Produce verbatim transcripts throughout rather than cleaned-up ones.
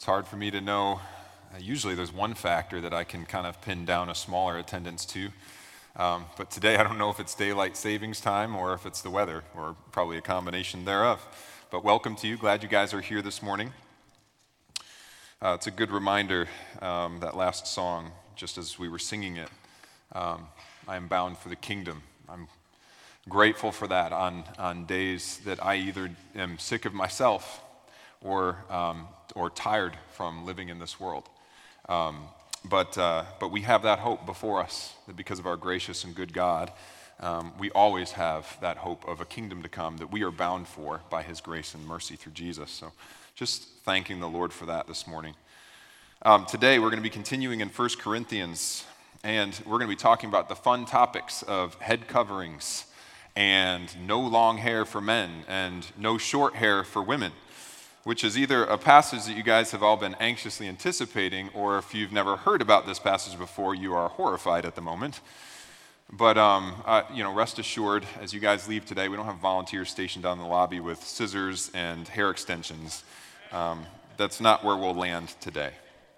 hard for me to know. Uh, usually there's one factor that I can kind of pin down a smaller attendance to. Um, but today I don't know if it's daylight savings time or if it's the weather, or probably a combination thereof. But welcome to you. Glad you guys are here this morning. Uh, it's a good reminder, um, that last song, just as we were singing it. Um, I am bound for the kingdom. I'm grateful for that on, on days that I either am sick of myself or um, or tired from living in this world. Um, but uh, but we have that hope before us, that because of our gracious and good God, um, we always have that hope of a kingdom to come that we are bound for by his grace and mercy through Jesus. So just thanking the Lord for that this morning. Um, today we're going to be continuing in First Corinthians, and we're going to be talking about the fun topics of head coverings and no long hair for men and no short hair for women, which is either a passage that you guys have all been anxiously anticipating, or if you've never heard about this passage before, you are horrified at the moment. But um, uh, you know, rest assured, as you guys leave today, we don't have volunteers stationed down in the lobby with scissors and hair extensions. Um, that's not where we'll land today.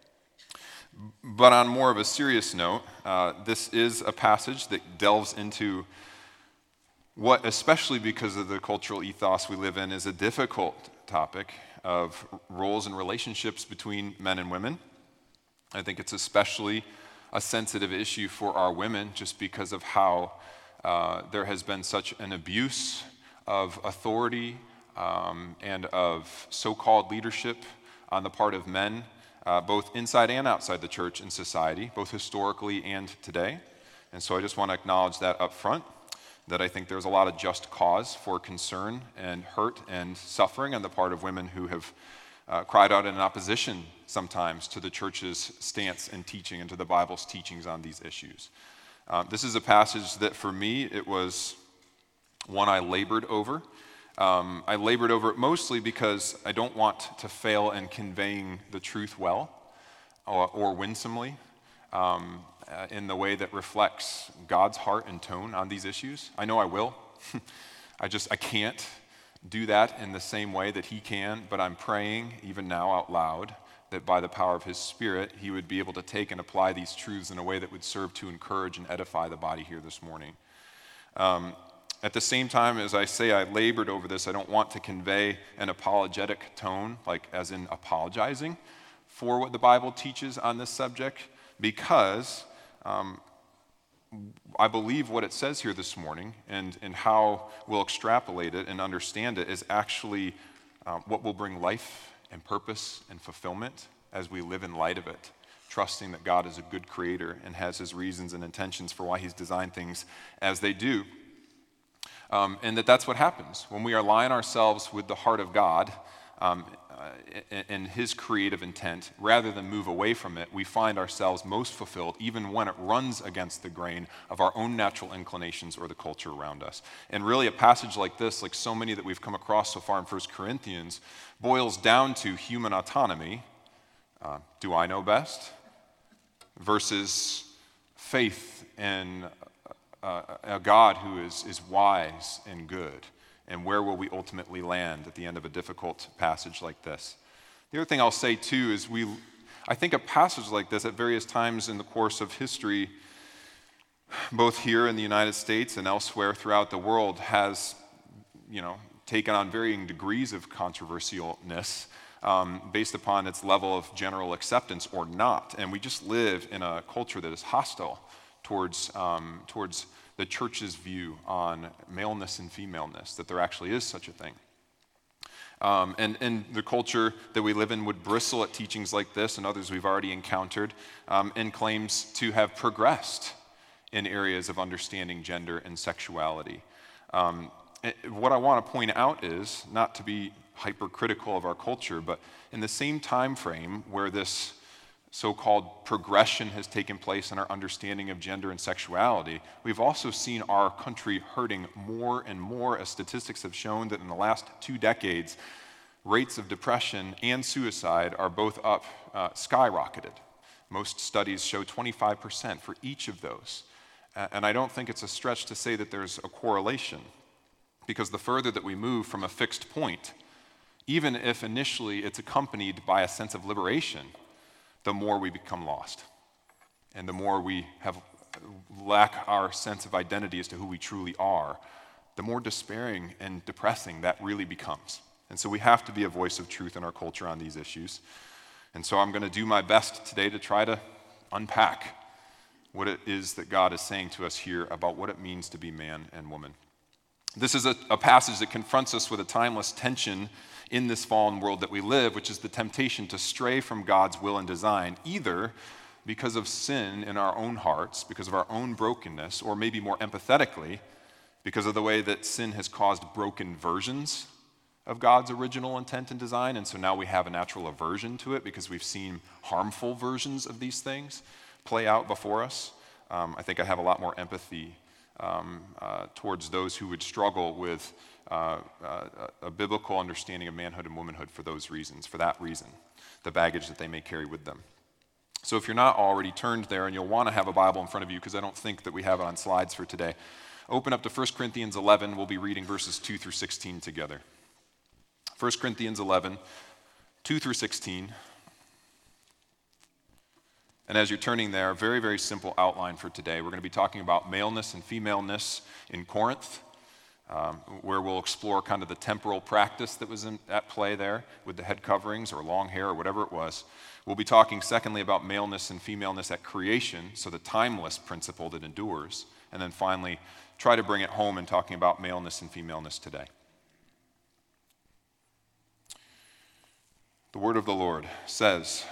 But on more of a serious note, uh, this is a passage that delves into what, especially because of the cultural ethos we live in, is a difficult topic of roles and relationships between men and women. I think it's especially a sensitive issue for our women, just because of how uh, there has been such an abuse of authority um, and of so-called leadership on the part of men, uh, both inside and outside the church and society, both historically and today. And so I just want to acknowledge that up front, that I think there's a lot of just cause for concern and hurt and suffering on the part of women who have uh, cried out in opposition sometimes to the church's stance and teaching and to the Bible's teachings on these issues. Um, this is a passage that for me, it was one I labored over. Um, I labored over it mostly because I don't want to fail in conveying the truth well or, or winsomely. Um, Uh, in the way that reflects God's heart and tone on these issues. I know I will. I just, I can't do that in the same way that he can, but I'm praying, even now out loud, that by the power of his Spirit, he would be able to take and apply these truths in a way that would serve to encourage and edify the body here this morning. Um, at the same time, as I say I labored over this, I don't want to convey an apologetic tone, like as in apologizing for what the Bible teaches on this subject, because Um, I believe what it says here this morning, and, and how we'll extrapolate it and understand it, is actually um, what will bring life and purpose and fulfillment as we live in light of it, trusting that God is a good creator and has his reasons and intentions for why he's designed things as they do. Um, and that that's what happens when we align ourselves with the heart of God um, and his creative intent, rather than move away from it. We find ourselves most fulfilled even when it runs against the grain of our own natural inclinations or the culture around us. And really a passage like this, like so many that we've come across so far in First Corinthians, boils down to human autonomy. Uh, do I know best? Versus faith in uh, a God who is, is wise and good. And where will we ultimately land at the end of a difficult passage like this? The other thing I'll say too is we, I think a passage like this at various times in the course of history, both here in the United States and elsewhere throughout the world, has, you know, taken on varying degrees of controversialness um, based upon its level of general acceptance or not. And we just live in a culture that is hostile towards um, towards. the church's view on maleness and femaleness, that there actually is such a thing. Um, and, and the culture that we live in would bristle at teachings like this and others we've already encountered, um, and claims to have progressed in areas of understanding gender and sexuality. Um, what I want to point out is, not to be hypercritical of our culture, but in the same time frame where this so-called progression has taken place in our understanding of gender and sexuality, we've also seen our country hurting more and more, as statistics have shown that in the last two decades, rates of depression and suicide are both up, uh, skyrocketed. Most studies show twenty-five percent for each of those. Uh, and I don't think it's a stretch to say that there's a correlation, because the further that we move from a fixed point, even if initially it's accompanied by a sense of liberation, the more we become lost. And the more we have lack our sense of identity as to who we truly are, the more despairing and depressing that really becomes. And so we have to be a voice of truth in our culture on these issues. And so I'm going to do my best today to try to unpack what it is that God is saying to us here about what it means to be man and woman. This is a, a passage that confronts us with a timeless tension in this fallen world that we live, which is the temptation to stray from God's will and design, either because of sin in our own hearts, because of our own brokenness, or maybe more empathetically, because of the way that sin has caused broken versions of God's original intent and design, and so now we have a natural aversion to it because we've seen harmful versions of these things play out before us. Um, I think I have a lot more empathy um, uh, towards those who would struggle with uh, uh, a biblical understanding of manhood and womanhood for those reasons, for that reason, the baggage that they may carry with them. So if you're not already turned there, and you'll want to have a Bible in front of you, because I don't think that we have it on slides for today, open up to First Corinthians eleven. We'll be reading verses two through sixteen together. First Corinthians eleven, two through sixteen. And as you're turning there, very, very simple outline for today. We're going to be talking about maleness and femaleness in Corinth, um, where we'll explore kind of the temporal practice that was in, at play there with the head coverings or long hair or whatever it was. We'll be talking, secondly, about maleness and femaleness at creation, so the timeless principle that endures. And then finally, try to bring it home in talking about maleness and femaleness today. The word of the Lord says,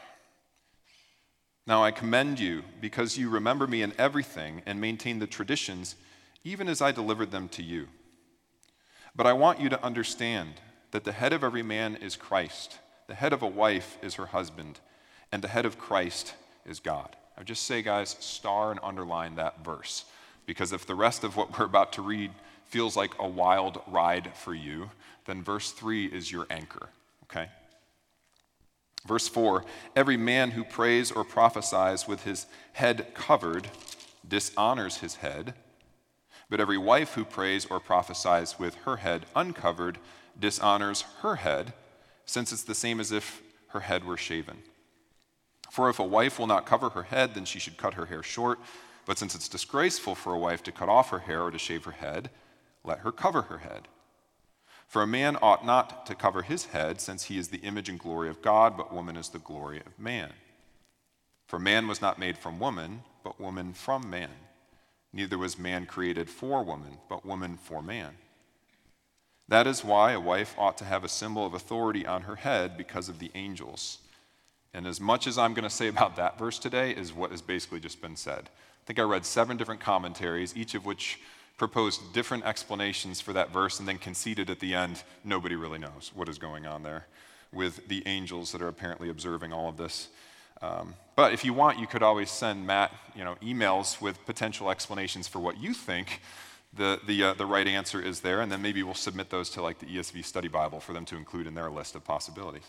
"Now I commend you because you remember me in everything and maintain the traditions even as I delivered them to you. But I want you to understand that the head of every man is Christ, the head of a wife is her husband, and the head of Christ is God." I would just say, guys, star and underline that verse, because if the rest of what we're about to read feels like a wild ride for you, then verse three is your anchor, okay? Verse four, "Every man who prays or prophesies with his head covered dishonors his head, but every wife who prays or prophesies with her head uncovered dishonors her head, since it's the same as if her head were shaven. For if a wife will not cover her head, then she should cut her hair short, but since it's disgraceful for a wife to cut off her hair or to shave her head, let her cover her head. For a man ought not to cover his head, since he is the image and glory of God, but woman is the glory of man. For man was not made from woman, but woman from man. Neither was man created for woman, but woman for man. That is why a wife ought to have a symbol of authority on her head because of the angels." And as much as I'm going to say about that verse today is what has basically just been said. I think I read seven different commentaries, each of which proposed different explanations for that verse and then conceded at the end, nobody really knows what is going on there with the angels that are apparently observing all of this. Um, but if you want, you could always send Matt, you know, emails with potential explanations for what you think the the uh, the right answer is there, and then maybe we'll submit those to like the E S V Study Bible for them to include in their list of possibilities.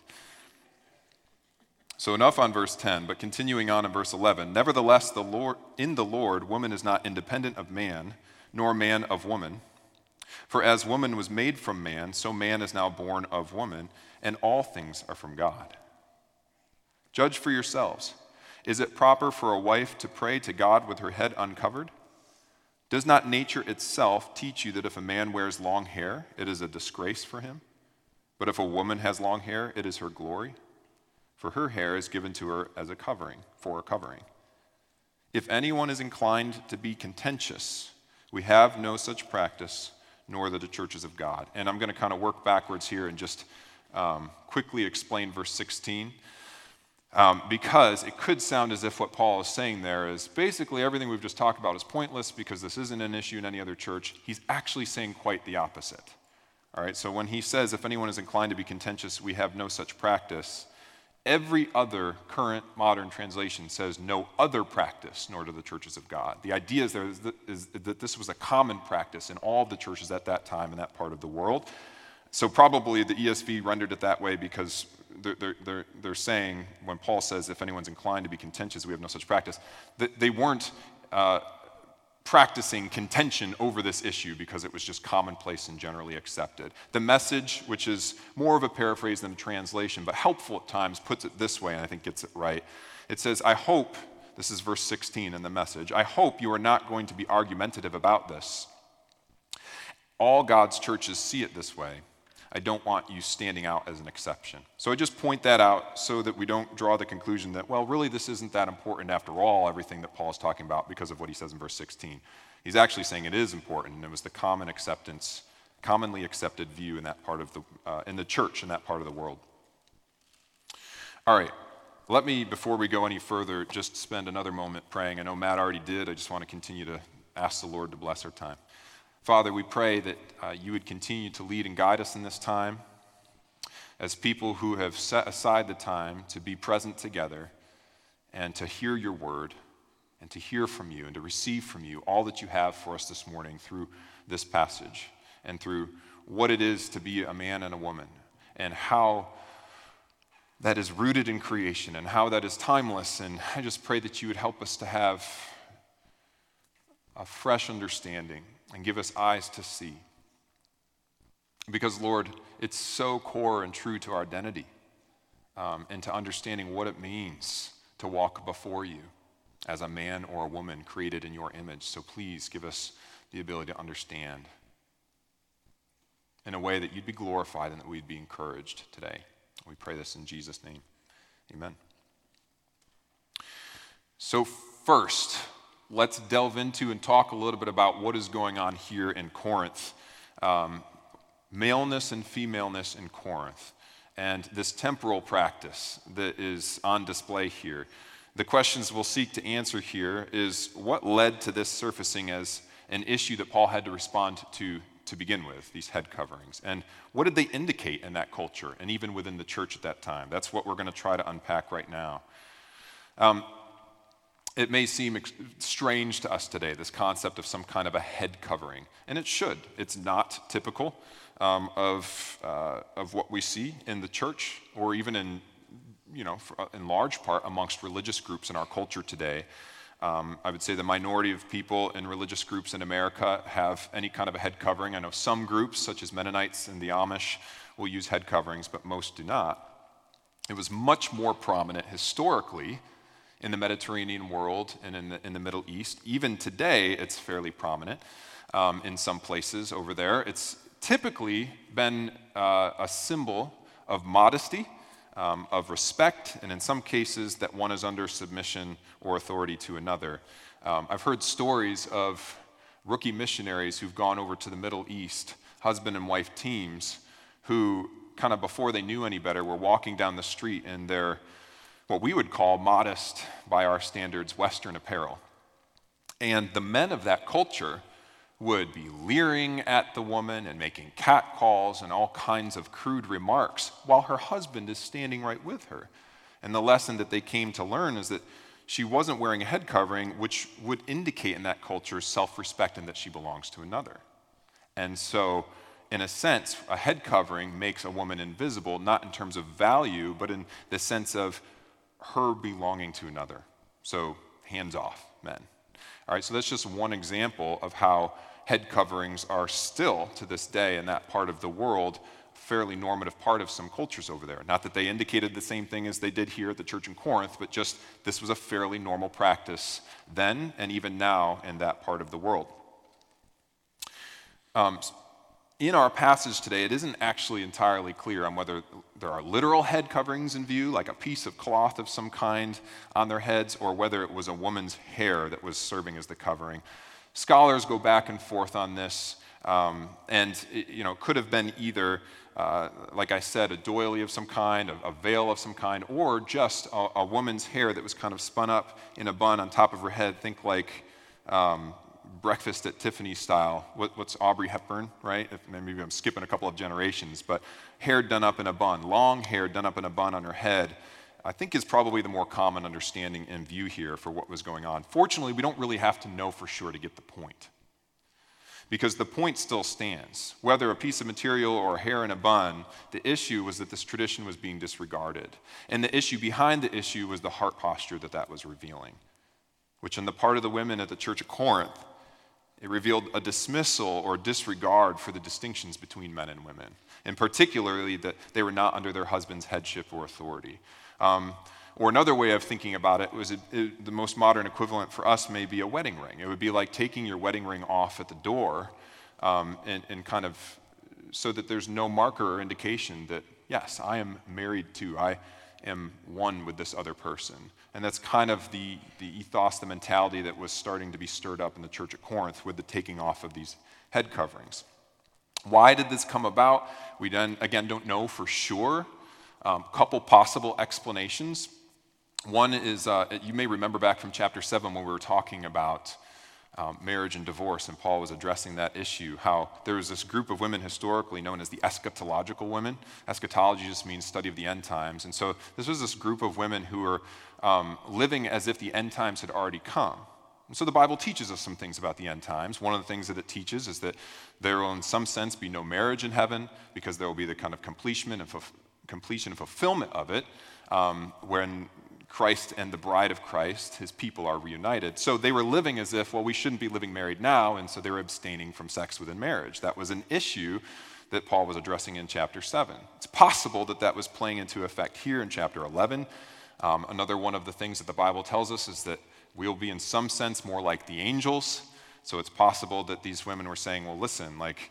So enough on verse ten, but continuing on in verse eleven, "Nevertheless, the Lord in the Lord, woman is not independent of man, nor man of woman. For as woman was made from man, so man is now born of woman, and all things are from God. Judge for yourselves. Is it proper for a wife to pray to God with her head uncovered? Does not nature itself teach you that if a man wears long hair, it is a disgrace for him? But if a woman has long hair, it is her glory. For her hair is given to her as a covering, for a covering. If anyone is inclined to be contentious, we have no such practice, nor the churches of God." And I'm going to kind of work backwards here and just um, quickly explain verse sixteen. Um, because it could sound as if what Paul is saying there is basically everything we've just talked about is pointless because this isn't an issue in any other church. He's actually saying quite the opposite. All right, so when he says, if anyone is inclined to be contentious, we have no such practice, every other current modern translation says no other practice, nor do the churches of God. The idea is, there is, that, is that this was a common practice in all of the churches at that time in that part of the world. So probably the E S V rendered it that way because they're, they're, they're, they're saying, when Paul says, if anyone's inclined to be contentious, we have no such practice, that they weren't uh, practicing contention over this issue because it was just commonplace and generally accepted. The Message, which is more of a paraphrase than a translation, but helpful at times, puts it this way, and I think gets it right. It says, I hope, this is verse sixteen in the Message, I hope you are not going to be argumentative about this. All God's churches see it this way. I don't want you standing out as an exception. So I just point that out so that we don't draw the conclusion that, well, really this isn't that important after all, everything that Paul is talking about because of what he says in verse sixteen. He's actually saying it is important, and it was the common acceptance, commonly accepted view in that part of the, uh, in the church in that part of the world. All right, let me, before we go any further, just spend another moment praying. I know Matt already did. I just want to continue to ask the Lord to bless our time. Father, we pray that uh, you would continue to lead and guide us in this time as people who have set aside the time to be present together and to hear your word and to hear from you and to receive from you all that you have for us this morning through this passage and through what it is to be a man and a woman and how that is rooted in creation and how that is timeless. And I just pray that you would help us to have a fresh understanding and give us eyes to see. Because, Lord, it's so core and true to our identity um, and to understanding what it means to walk before you as a man or a woman created in your image. So please give us the ability to understand in a way that you'd be glorified and that we'd be encouraged today. We pray this in Jesus' name. Amen. So first, let's delve into and talk a little bit about what is going on here in Corinth. Um, maleness and femaleness in Corinth, and this temporal practice that is on display here. The questions we'll seek to answer here is what led to this surfacing as an issue that Paul had to respond to to begin with, these head coverings, and what did they indicate in that culture and even within the church at that time? That's what we're going to try to unpack right now. Um, It may seem ex- strange to us today, this concept of some kind of a head covering, and it should. It's not typical um, of uh, of what we see in the church, or even in, you know, for, in large part amongst religious groups in our culture today. Um, I would say the minority of people in religious groups in America have any kind of a head covering. I know some groups, such as Mennonites and the Amish, will use head coverings, but most do not. It was much more prominent historically in the Mediterranean world and in the, in the Middle East. Even today, it's fairly prominent um, in some places over there. It's typically been uh, a symbol of modesty, um, of respect, and in some cases that one is under submission or authority to another. Um, I've heard stories of rookie missionaries who've gone over to the Middle East, husband and wife teams, who kind of before they knew any better were walking down the street in their what we would call modest, by our standards, Western apparel. And the men of that culture would be leering at the woman and making catcalls and all kinds of crude remarks while her husband is standing right with her. And the lesson that they came to learn is that she wasn't wearing a head covering, which would indicate in that culture self-respect and that she belongs to another. And so, in a sense, a head covering makes a woman invisible, not in terms of value, but in the sense of her belonging to another. So hands off, men. All right, so that's just one example of how head coverings are still, to this day, in that part of the world, a fairly normative part of some cultures over there. Not that they indicated the same thing as they did here at the church in Corinth, but just this was a fairly normal practice then and even now in that part of the world. Um, In our passage today, it isn't actually entirely clear on whether there are literal head coverings in view, like a piece of cloth of some kind on their heads, or whether it was a woman's hair that was serving as the covering. Scholars go back and forth on this, um, and it, you know, could have been either, uh, like I said, a doily of some kind, a, a veil of some kind, or just a, a woman's hair that was kind of spun up in a bun on top of her head. Think like um, Breakfast at Tiffany style. What, what's Audrey Hepburn, right? If, maybe I'm skipping a couple of generations, but hair done up in a bun, long hair done up in a bun on her head, I think is probably the more common understanding in view here for what was going on. Fortunately, we don't really have to know for sure to get the point, because the point still stands. Whether a piece of material or hair in a bun, the issue was that this tradition was being disregarded. And the issue behind the issue was the heart posture that that was revealing, which in the part of the women at the church of Corinth It revealed a dismissal or disregard for the distinctions between men and women, and particularly that they were not under their husband's headship or authority. Um, or another way of thinking about it was it, it, the most modern equivalent for us may be a wedding ring. It would be like taking your wedding ring off at the door um, and, and kind of so that there's no marker or indication that, yes, I am married to, I am one with this other person. And that's kind of the, the ethos, the mentality that was starting to be stirred up in the church at Corinth with the taking off of these head coverings. Why did this come about? We then, again, don't know for sure. A um, couple possible explanations. One is, uh, you may remember back from chapter seven when we were talking about um, marriage and divorce, and Paul was addressing that issue, how there was this group of women historically known as the eschatological women. Eschatology just means study of the end times. And so this was this group of women who were um, living as if the end times had already come. And so the Bible teaches us some things about the end times. One of the things that it teaches is that there will in some sense be no marriage in heaven because there will be the kind of completion and, fulf- completion and fulfillment of it um, when Christ and the bride of Christ, his people, are reunited. So they were living as if, well, we shouldn't be living married now, and so they were abstaining from sex within marriage. That was an issue that Paul was addressing in chapter seven. It's possible that that was playing into effect here in chapter eleven. Um, another one of the things that the Bible tells us is that we'll be in some sense more like the angels. So it's possible that these women were saying, well, listen, like,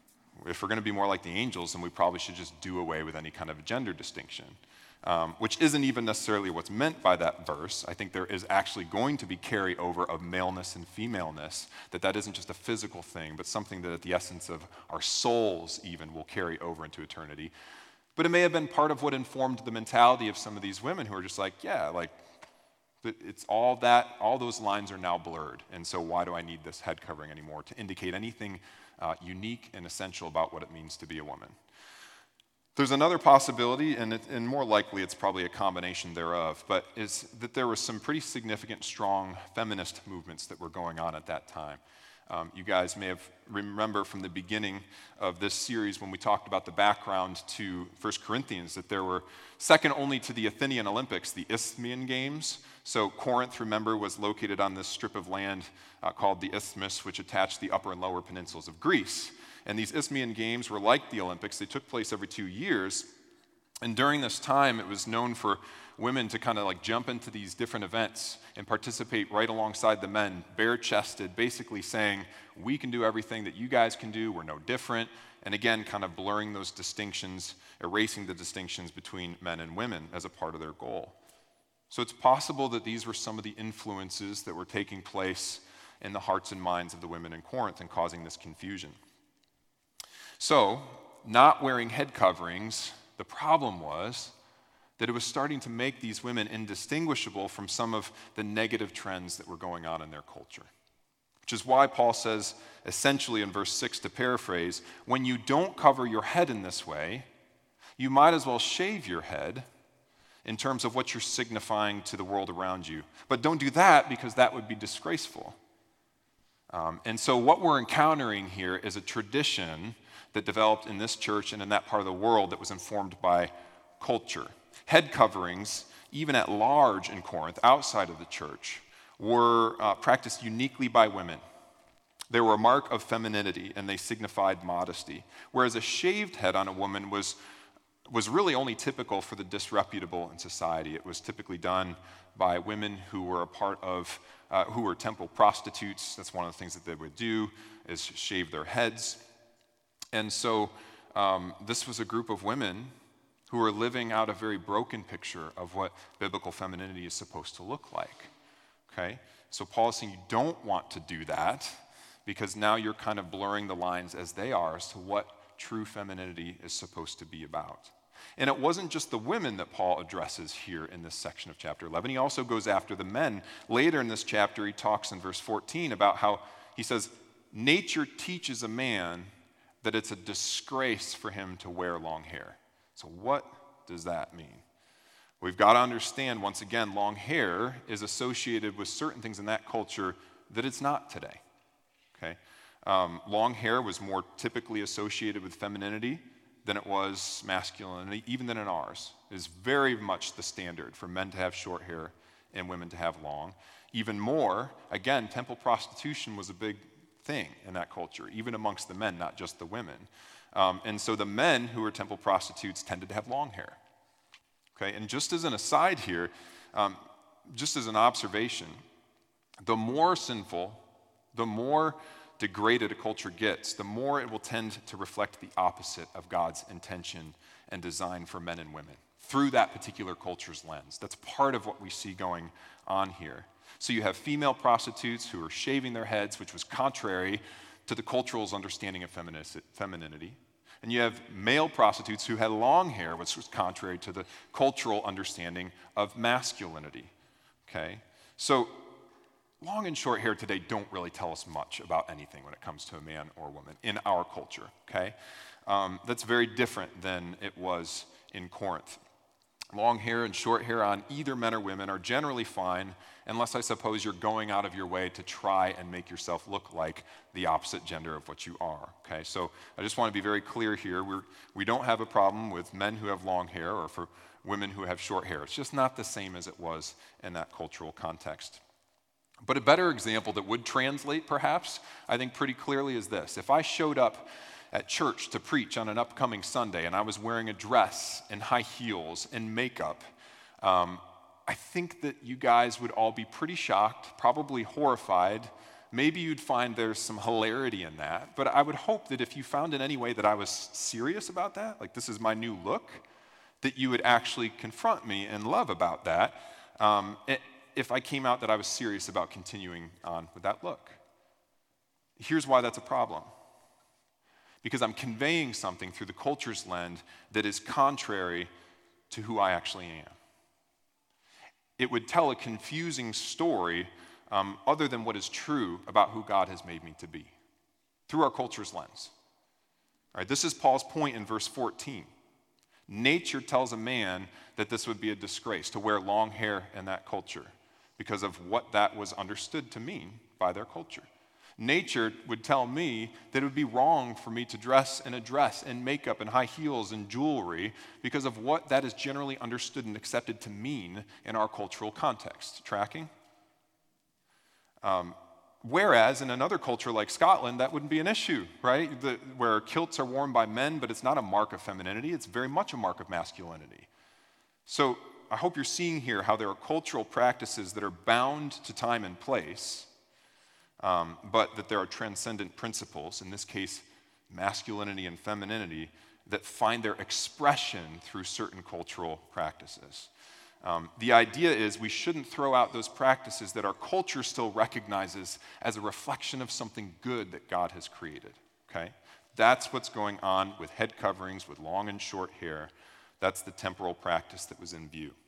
if we're going to be more like the angels, then we probably should just do away with any kind of gender distinction. Um, which isn't even necessarily what's meant by that verse. I think there is actually going to be carryover of maleness and femaleness, that that isn't just a physical thing, but something that at the essence of our souls even will carry over into eternity. But it may have been part of what informed the mentality of some of these women who are just like, yeah, like, it's all that, all those lines are now blurred, and so why do I need this head covering anymore to indicate anything uh, unique and essential about what it means to be a woman? There's another possibility, and, it, and more likely it's probably a combination thereof, but is that there was some pretty significant, strong feminist movements that were going on at that time. Um, you guys may have remember from the beginning of this series when we talked about the background to First Corinthians that there were, second only to the Athenian Olympics, the Isthmian Games. So Corinth, remember, was located on this strip of land uh, called the Isthmus, which attached the upper and lower peninsulas of Greece. And these Isthmian Games were like the Olympics. They took place every two years. And during this time, it was known for women to kind of like jump into these different events and participate right alongside the men, bare-chested, basically saying, we can do everything that you guys can do, we're no different. And again, kind of blurring those distinctions, erasing the distinctions between men and women as a part of their goal. So it's possible that these were some of the influences that were taking place in the hearts and minds of the women in Corinth and causing this confusion. So, not wearing head coverings, the problem was that it was starting to make these women indistinguishable from some of the negative trends that were going on in their culture. Which is why Paul says, essentially in verse six, to paraphrase, when you don't cover your head in this way, you might as well shave your head in terms of what you're signifying to the world around you. But don't do that because that would be disgraceful. Um, and so what we're encountering here is a tradition that developed in this church and in that part of the world that was informed by culture. Head coverings, even at large in Corinth, outside of the church, were uh, practiced uniquely by women. They were a mark of femininity, and they signified modesty, whereas a shaved head on a woman was, was really only typical for the disreputable in society. It was typically done by women who were a part of, uh, who were temple prostitutes. That's one of the things that they would do, is shave their heads. And so um, this was a group of women who were living out a very broken picture of what biblical femininity is supposed to look like, okay? So Paul is saying you don't want to do that because now you're kind of blurring the lines as they are as to what true femininity is supposed to be about. And it wasn't just the women that Paul addresses here in this section of chapter eleven. He also goes after the men. Later in this chapter, he talks in verse fourteen about how he says, nature teaches a man that it's a disgrace for him to wear long hair. So what does that mean? We've got to understand, once again, long hair is associated with certain things in that culture that it's not today, okay? Um, long hair was more typically associated with femininity than it was masculinity, even than in ours. It is very much the standard for men to have short hair and women to have long. Even more, again, temple prostitution was a big thing in that culture, even amongst the men, not just the women. Um, and so the men who were temple prostitutes tended to have long hair. Okay, and just as an aside here, um, just as an observation, the more sinful, the more degraded a culture gets, the more it will tend to reflect the opposite of God's intention and design for men and women through that particular culture's lens. That's part of what we see going on here. So you have female prostitutes who are shaving their heads, which was contrary to the cultural's understanding of femininity. And you have male prostitutes who had long hair, which was contrary to the cultural understanding of masculinity. Okay? So long and short hair today don't really tell us much about anything when it comes to a man or a woman in our culture. Okay? Um, that's very different than it was in Corinth. Long hair and short hair on either men or women are generally fine, unless I suppose you're going out of your way to try and make yourself look like the opposite gender of what you are. Okay, so I just want to be very clear here. We're, we don't have a problem with men who have long hair or for women who have short hair. It's just not the same as it was in that cultural context. But a better example that would translate, perhaps, I think pretty clearly is this. If I showed up at church to preach on an upcoming Sunday and I was wearing a dress and high heels and makeup, um, I think that you guys would all be pretty shocked, probably horrified. Maybe you'd find there's some hilarity in that, but I would hope that if you found in any way that I was serious about that, like this is my new look, that you would actually confront me in love about that um, if I came out that I was serious about continuing on with that look. Here's why that's a problem. Because I'm conveying something through the culture's lens that is contrary to who I actually am. It would tell a confusing story um, other than what is true about who God has made me to be through our culture's lens. All right, this is Paul's point in verse fourteen. Nature tells a man that this would be a disgrace to wear long hair in that culture because of what that was understood to mean by their culture. Nature would tell me that it would be wrong for me to dress in a dress and makeup and high heels and jewelry because of what that is generally understood and accepted to mean in our cultural context. Tracking? Um, whereas in another culture like Scotland, that wouldn't be an issue, right? The, where kilts are worn by men, but it's not a mark of femininity, it's very much a mark of masculinity. So I hope you're seeing here how there are cultural practices that are bound to time and place, Um, but that there are transcendent principles, in this case, masculinity and femininity, that find their expression through certain cultural practices. Um, the idea is we shouldn't throw out those practices that our culture still recognizes as a reflection of something good that God has created, okay? That's what's going on with head coverings, with long and short hair. That's the temporal practice that was in view.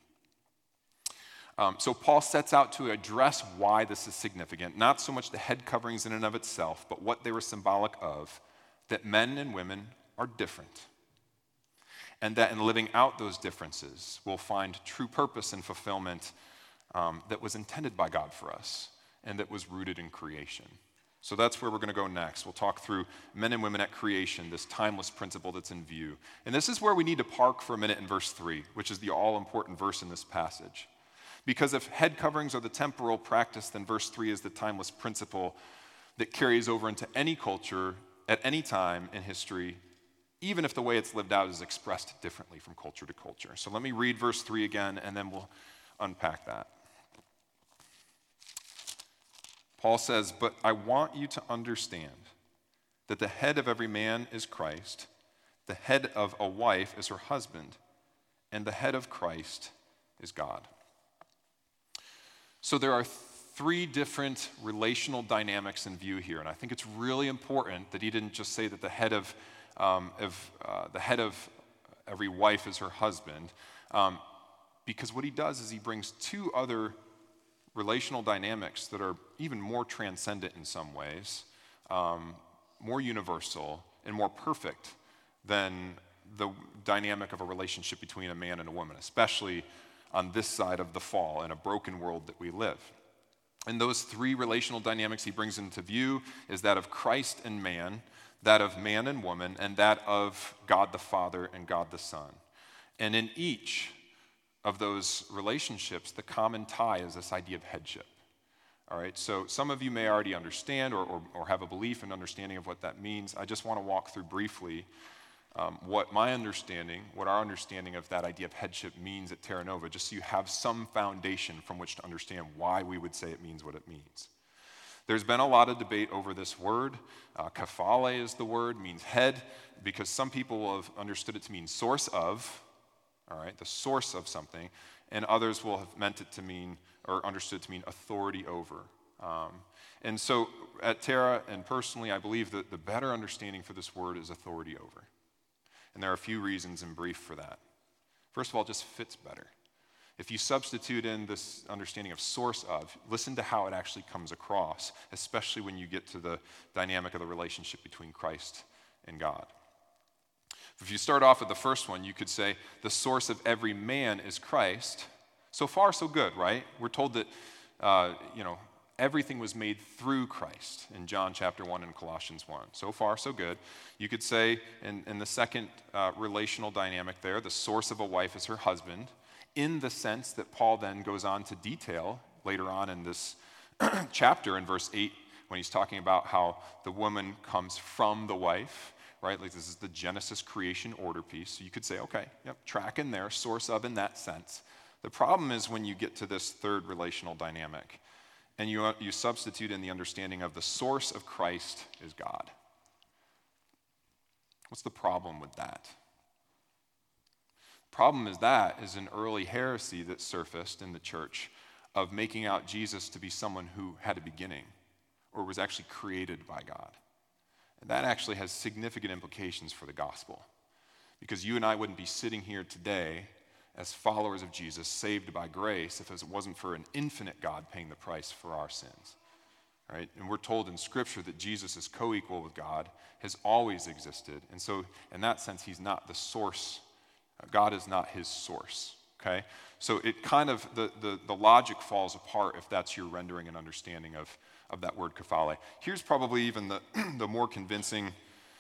Um, so Paul sets out to address why this is significant, not so much the head coverings in and of itself, but what they were symbolic of, that men and women are different, and that in living out those differences, we'll find true purpose and fulfillment um, that was intended by God for us, and that was rooted in creation. So that's where we're going to go next. We'll talk through men and women at creation, this timeless principle that's in view. And this is where we need to park for a minute in verse three, which is the all-important verse in this passage. Because if head coverings are the temporal practice, then verse three is the timeless principle that carries over into any culture at any time in history, even if the way it's lived out is expressed differently from culture to culture. So let me read verse three again, and then we'll unpack that. Paul says, "But I want you to understand that the head of every man is Christ, the head of a wife is her husband, and the head of Christ is God." So there are three different relational dynamics in view here, and I think it's really important that he didn't just say that the head of um, of uh, the head of every wife is her husband, um, because what he does is he brings two other relational dynamics that are even more transcendent in some ways, um, more universal and more perfect than the dynamic of a relationship between a man and a woman, especially on this side of the fall in a broken world that we live. And those three relational dynamics he brings into view is that of Christ and man, that of man and woman, and that of God the Father and God the Son. And in each of those relationships, the common tie is this idea of headship. All right, so some of you may already understand or, or, or have a belief and understanding of what that means. I just want to walk through briefly um, what my understanding, what our understanding of that idea of headship means at Terra Nova, just so you have some foundation from which to understand why we would say it means what it means. There's been a lot of debate over this word. Uh, kephale is the word, means head, because some people have understood it to mean source of, all right, the source of something, and others will have meant it to mean, or understood to mean authority over. Um, and so at Terra, and personally, I believe that the better understanding for this word is authority over. And there are a few reasons in brief for that. First of all, it just fits better. If you substitute in this understanding of source of, listen to how it actually comes across, especially when you get to the dynamic of the relationship between Christ and God. If you start off with the first one, you could say the source of every man is Christ. So far, so good, right? We're told that, uh, you know, everything was made through Christ in John chapter one and Colossians one. So far, so good. You could say in, in the second uh, relational dynamic there, the source of a wife is her husband, in the sense that Paul then goes on to detail later on in this chapter in verse eight, when he's talking about how the woman comes from the wife, right? Like this is the Genesis creation order piece. So you could say, okay, yep, track in there, source of in that sense. The problem is when you get to this third relational dynamic and you, you substitute in the understanding of the source of Christ is God. What's the problem with that? Problem is that is an early heresy that surfaced in the church of making out Jesus to be someone who had a beginning or was actually created by God. And that actually has significant implications for the gospel, because you and I wouldn't be sitting here today as followers of Jesus, saved by grace, if it wasn't for an infinite God paying the price for our sins. Right? And we're told in Scripture that Jesus is co-equal with God, has always existed. And so in that sense, he's not the source. God is not his source. Okay? So it kind of, the, the, the logic falls apart if that's your rendering and understanding of, of that word kephale. Here's probably even the, the more convincing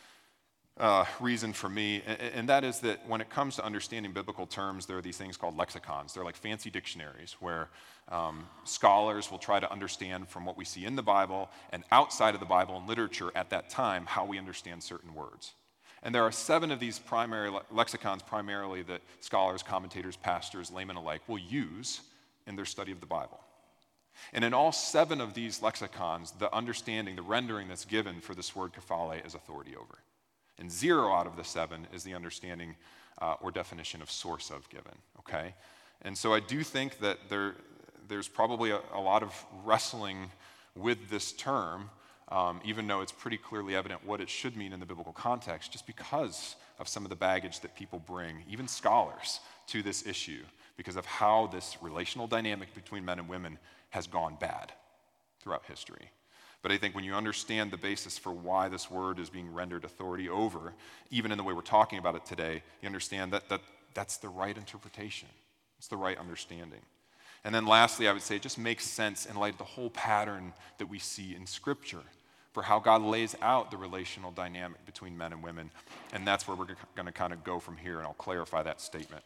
Uh, reason for me, and, and that is that when it comes to understanding biblical terms, there are these things called lexicons. They're like fancy dictionaries where um, scholars will try to understand from what we see in the Bible and outside of the Bible and literature at that time how we understand certain words. And there are seven of these primary le- lexicons primarily that scholars, commentators, pastors, laymen alike will use in their study of the Bible. And in all seven of these lexicons, the understanding, the rendering that's given for this word kephale is authority over. And zero out of the seven is the understanding uh, or definition of source of given, okay? And so I do think that there, there's probably a, a lot of wrestling with this term, um, even though it's pretty clearly evident what it should mean in the biblical context, just because of some of the baggage that people bring, even scholars, to this issue, because of how this relational dynamic between men and women has gone bad throughout history. But I think when you understand the basis for why this word is being rendered authority over, even in the way we're talking about it today, you understand that, that that's the right interpretation. It's the right understanding. And then lastly, I would say it just makes sense in light of the whole pattern that we see in Scripture for how God lays out the relational dynamic between men and women. And that's where we're going to kind of go from here, and I'll clarify that statement.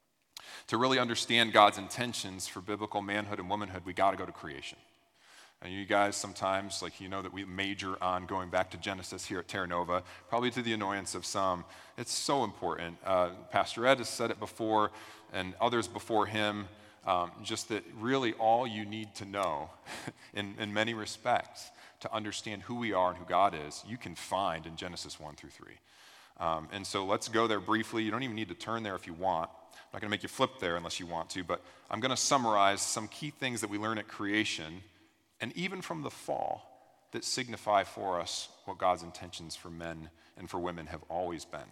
To really understand God's intentions for biblical manhood and womanhood, we got to go to creation. And you guys sometimes, like you know that we major on going back to Genesis here at Terra Nova, probably to the annoyance of some. It's so important. Uh, Pastor Ed has said it before, and others before him, um, just that really all you need to know in, in many respects to understand who we are and who God is, you can find in Genesis one through three. Um, and so let's go there briefly. You don't even need to turn there if you want. I'm not going to make you flip there unless you want to, but I'm going to summarize some key things that we learn at creation and even from the fall, that signify for us what God's intentions for men and for women have always been.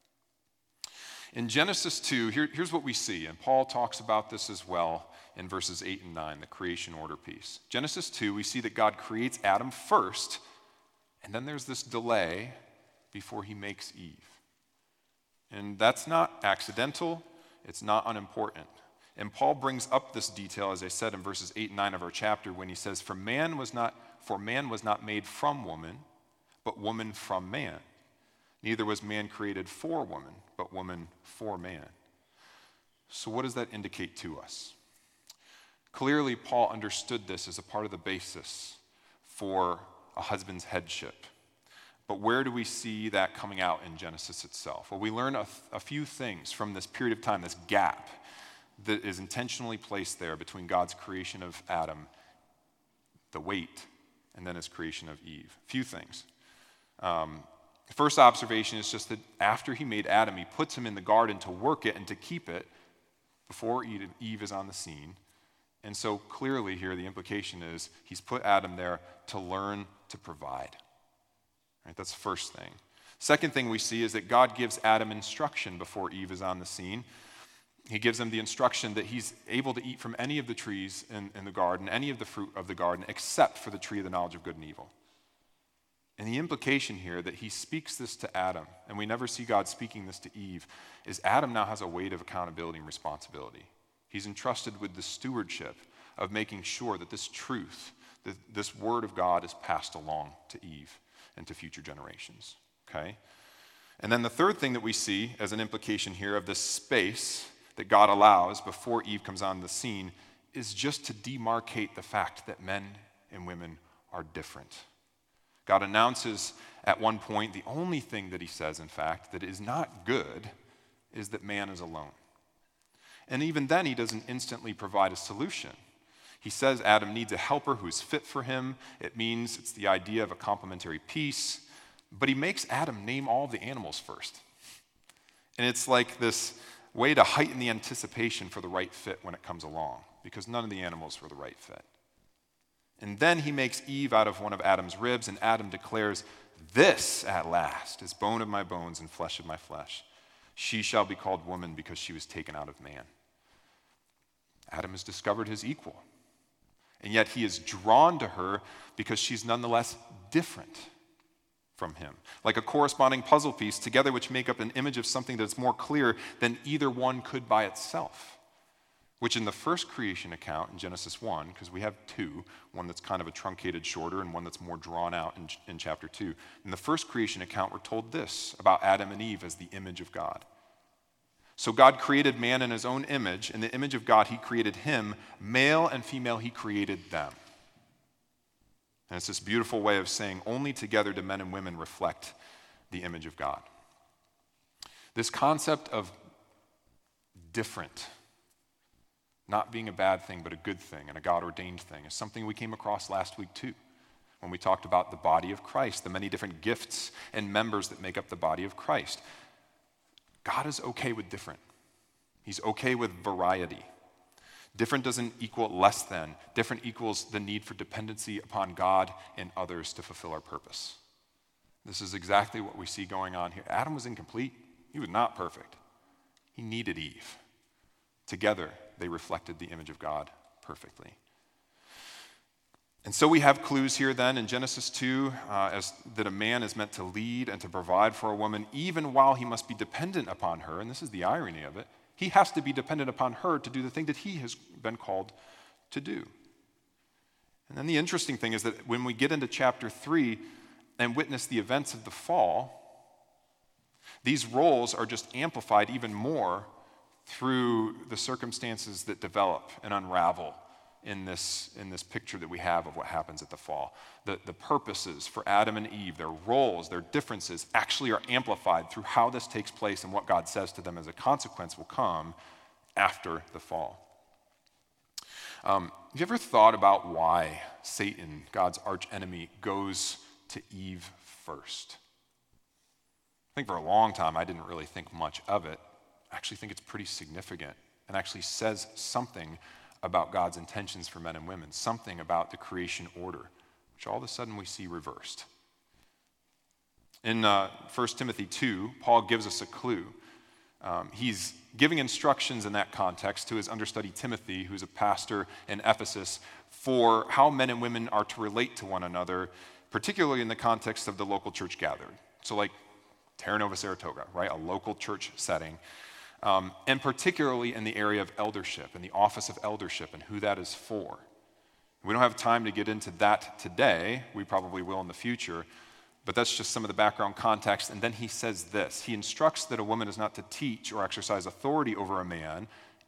In Genesis two, here, here's what we see, and Paul talks about this as well in verses eight and nine, the creation order piece. Genesis two, we see that God creates Adam first, and then there's this delay before he makes Eve. And that's not accidental, it's not unimportant. And Paul brings up this detail, as I said in verses eight and nine of our chapter, when he says, For man was not, for man was not made from woman, but woman from man. Neither was man created for woman, but woman for man. So what does that indicate to us? Clearly, Paul understood this as a part of the basis for a husband's headship. But where do we see that coming out in Genesis itself? Well, we learn a, a few things from this period of time, this gap that is intentionally placed there between God's creation of Adam, the wait, and then his creation of Eve. A few things. Um, the first observation is just that after he made Adam, he puts him in the garden to work it and to keep it before Eve, Eve is on the scene. And so clearly here the implication is he's put Adam there to learn to provide. Right, that's the first thing. Second thing we see is that God gives Adam instruction before Eve is on the scene. He gives him the instruction that he's able to eat from any of the trees in, in the garden, any of the fruit of the garden, except for the tree of the knowledge of good and evil. And the implication here that he speaks this to Adam, and we never see God speaking this to Eve, is Adam now has a weight of accountability and responsibility. He's entrusted with the stewardship of making sure that this truth, that this word of God is passed along to Eve and to future generations, okay? And then the third thing that we see as an implication here of this space that God allows before Eve comes on the scene is just to demarcate the fact that men and women are different. God announces at one point, the only thing that he says, in fact, that is not good is that man is alone. And even then, he doesn't instantly provide a solution. He says Adam needs a helper who is fit for him. It means it's the idea of a complementary piece. But he makes Adam name all the animals first. And it's like this way to heighten the anticipation for the right fit when it comes along, because none of the animals were the right fit. And then he makes Eve out of one of Adam's ribs, and Adam declares, "This at last is bone of my bones and flesh of my flesh. She shall be called woman because she was taken out of man." Adam has discovered his equal. And yet he is drawn to her because she's nonetheless different from him. Like a corresponding puzzle piece together, which make up an image of something that's more clear than either one could by itself. Which in the first creation account in Genesis one, because we have two, one that's kind of a truncated shorter and one that's more drawn out in, in chapter two. In the first creation account, we're told this about Adam and Eve as the image of God. So God created man in his own image. In the image of God, he created him. Male and female, he created them. And it's this beautiful way of saying only together do men and women reflect the image of God. This concept of different, not being a bad thing, but a good thing and a God-ordained thing, is something we came across last week too, when we talked about the body of Christ, the many different gifts and members that make up the body of Christ. God is okay with different. He's okay with variety. Different doesn't equal less than. Different equals the need for dependency upon God and others to fulfill our purpose. This is exactly what we see going on here. Adam was incomplete. He was not perfect. He needed Eve. Together, they reflected the image of God perfectly. And so we have clues here then in Genesis two uh, as that a man is meant to lead and to provide for a woman even while he must be dependent upon her. And this is the irony of it. He has to be dependent upon her to do the thing that he has been called to do. And then the interesting thing is that when we get into chapter three and witness the events of the fall, these roles are just amplified even more through the circumstances that develop and unravel in this, in this picture that we have of what happens at the fall. The, the purposes for Adam and Eve, their roles, their differences actually are amplified through how this takes place, and what God says to them as a consequence will come after the fall. Um, have you ever thought about why Satan, God's archenemy, goes to Eve first? I think for a long time I didn't really think much of it. I actually think it's pretty significant and actually says something about God's intentions for men and women, something about the creation order, which all of a sudden we see reversed. In uh, First Timothy two, Paul gives us a clue. Um, he's giving instructions in that context to his understudy Timothy, who's a pastor in Ephesus, for how men and women are to relate to one another, particularly in the context of the local church gathered. So like Terra Nova Saratoga, right? A local church setting. Um, and particularly in the area of eldership and the office of eldership and who that is for. We don't have time to get into that today. We probably will in the future. But that's just some of the background context. And then he says this. He instructs that a woman is not to teach or exercise authority over a man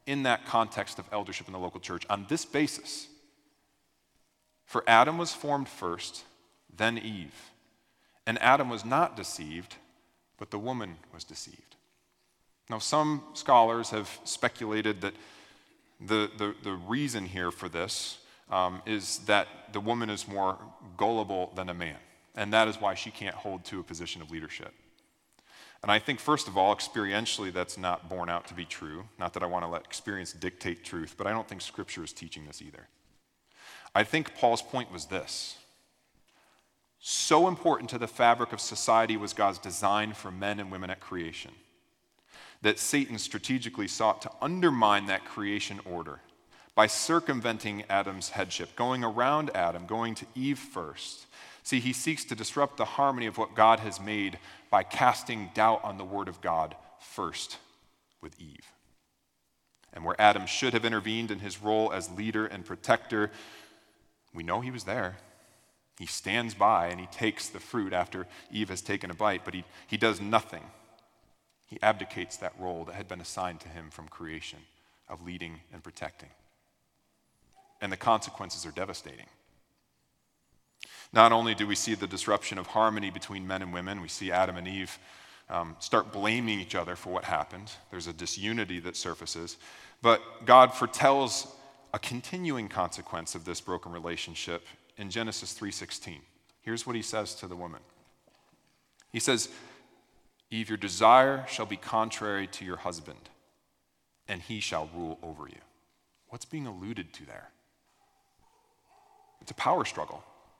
in that context of eldership in the local church on this basis. For Adam was formed first, then Eve. And Adam was not deceived, but the woman was deceived. Now, some scholars have speculated that the, the, the reason here for this um, is that the woman is more gullible than a man, and that is why she can't hold to a position of leadership. And I think, first of all, experientially, that's not borne out to be true. Not that I want to let experience dictate truth, but I don't think Scripture is teaching this either. I think Paul's point was this. So important to the fabric of society was God's design for men and women at creation, that Satan strategically sought to undermine that creation order by circumventing Adam's headship, going around Adam, going to Eve first. See, he seeks to disrupt the harmony of what God has made by casting doubt on the word of God first with Eve. And where Adam should have intervened in his role as leader and protector, we know he was there. He stands by and he takes the fruit after Eve has taken a bite, but he, he does nothing. He abdicates that role that had been assigned to him from creation of leading and protecting. And the consequences are devastating. Not only do we see the disruption of harmony between men and women, we see Adam and Eve um, start blaming each other for what happened. There's a disunity that surfaces. But God foretells a continuing consequence of this broken relationship in Genesis three sixteen. Here's what he says to the woman. He says, Eve, your desire shall be contrary to your husband, and he shall rule over you. What's being alluded to there? It's a power struggle.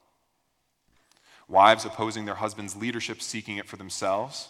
Wives opposing their husband's leadership, seeking it for themselves.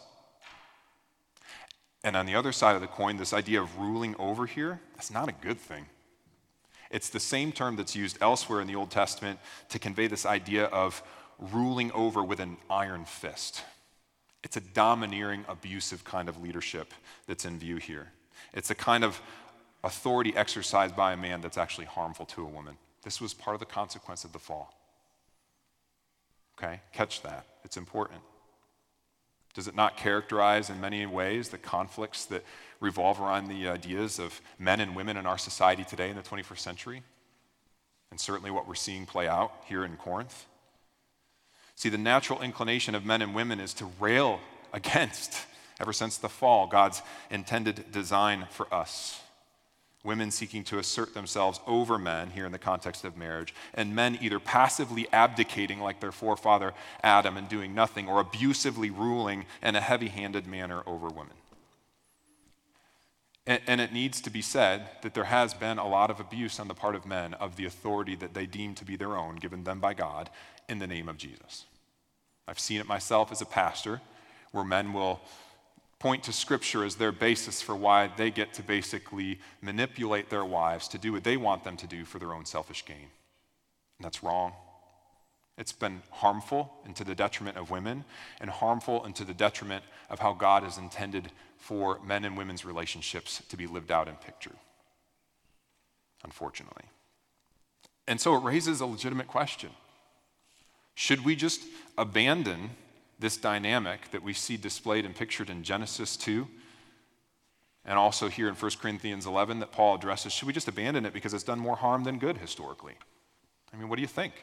And on the other side of the coin, this idea of ruling over here, that's not a good thing. It's the same term that's used elsewhere in the Old Testament to convey this idea of ruling over with an iron fist. It's a domineering, abusive kind of leadership that's in view here. It's a kind of authority exercised by a man that's actually harmful to a woman. This was part of the consequence of the fall. Okay, catch that. It's important. Does it not characterize in many ways the conflicts that revolve around the ideas of men and women in our society today in the twenty-first century? And certainly what we're seeing play out here in Corinth. See, the natural inclination of men and women is to rail against, ever since the fall, God's intended design for us. Women seeking to assert themselves over men here in the context of marriage, and men either passively abdicating like their forefather Adam and doing nothing, or abusively ruling in a heavy-handed manner over women. And, and it needs to be said that there has been a lot of abuse on the part of men of the authority that they deem to be their own, given them by God, in the name of Jesus. I've seen it myself as a pastor, where men will point to Scripture as their basis for why they get to basically manipulate their wives to do what they want them to do for their own selfish gain. And that's wrong. It's been harmful and to the detriment of women, and harmful and to the detriment of how God has intended for men and women's relationships to be lived out and pictured, unfortunately. And so it raises a legitimate question. Should we just abandon this dynamic that we see displayed and pictured in Genesis two, and also here in First Corinthians eleven that Paul addresses? Should we just abandon it because it's done more harm than good historically? I mean, what do you think?